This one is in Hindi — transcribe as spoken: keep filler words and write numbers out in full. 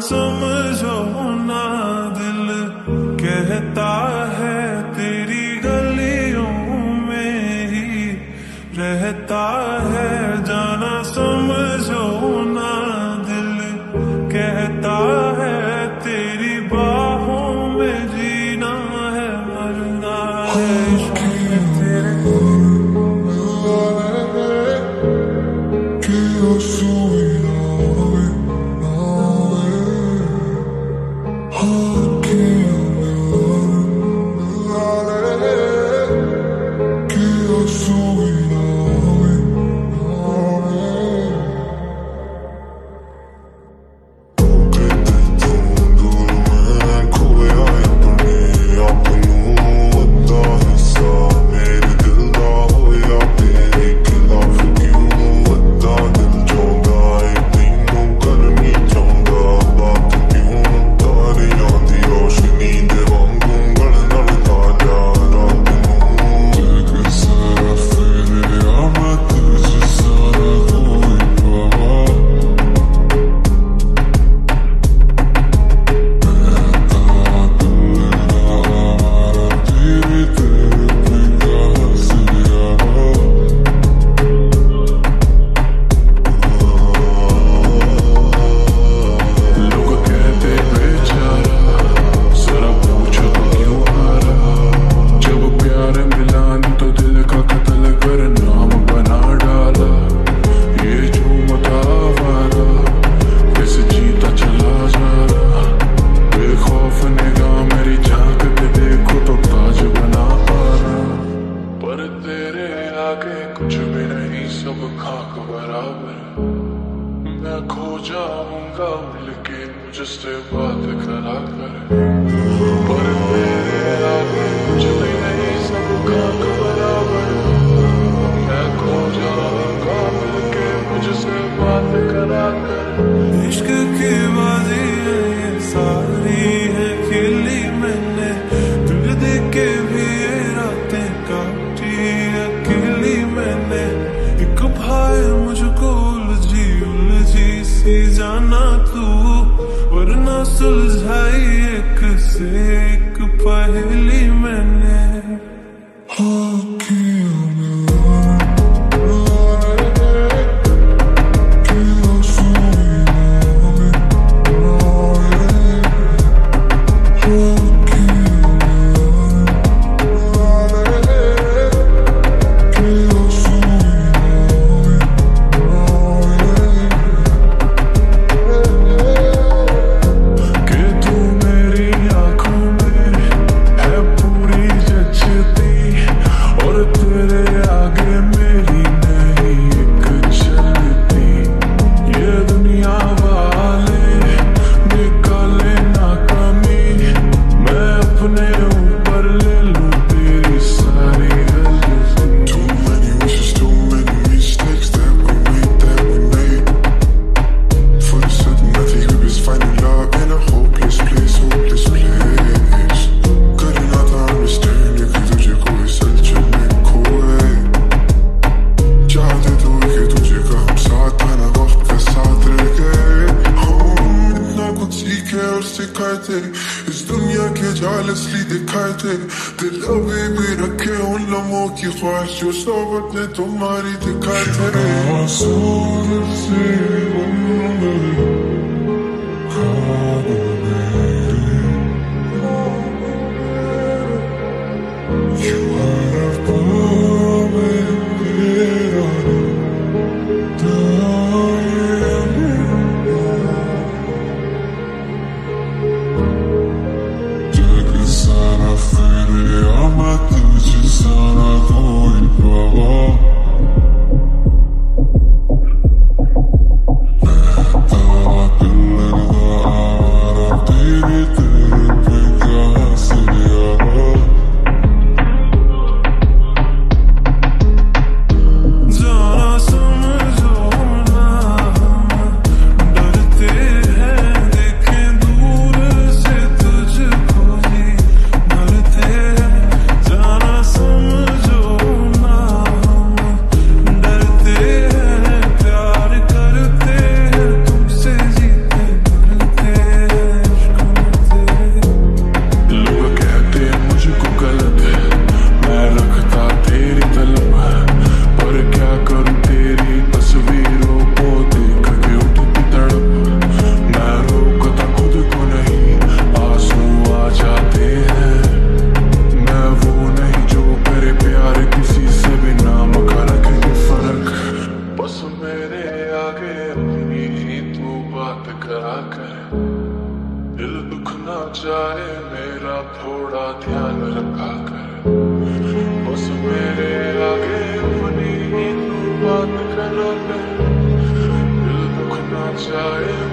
समझो ना दिल कहता है तेरी गलियों में ही रहता है, जाना समझो ना दिल कहता है तेरी बाहों में जीना है मरना है इश्क तेरे। कुछ भी नहीं सब खाक बराबर, मैं खो जाऊंगा मिलके मुझसे बात करा कर। पर मेरे आगे कुछ भी नहीं सब खाक बराबर, मैं खो जाऊंगा मिलके मुझसे बात करा कर। इश्क की बाजी है ये सारी है खेली मैंने, तुझे देख के भी ये रातें काटी अकेली मैंने। एक भाई मुझको उलझी उलझी सी जाना तू, वरना सुलझाई एक से एक पहेली मैंने। इस दुनिया के जाल असली दिखाए थे, दिल अभी भी रखे उन लम्हों की ख्वाहिश जो सोबत ने तुम्हारी दिखाए थे। सूरज से Oh करा करे, दिल दुख ना जाए मेरा थोड़ा ध्यान रखा करे, बस मेरे आगे अपनी तू बात करा करे, दिल दुख ना जाए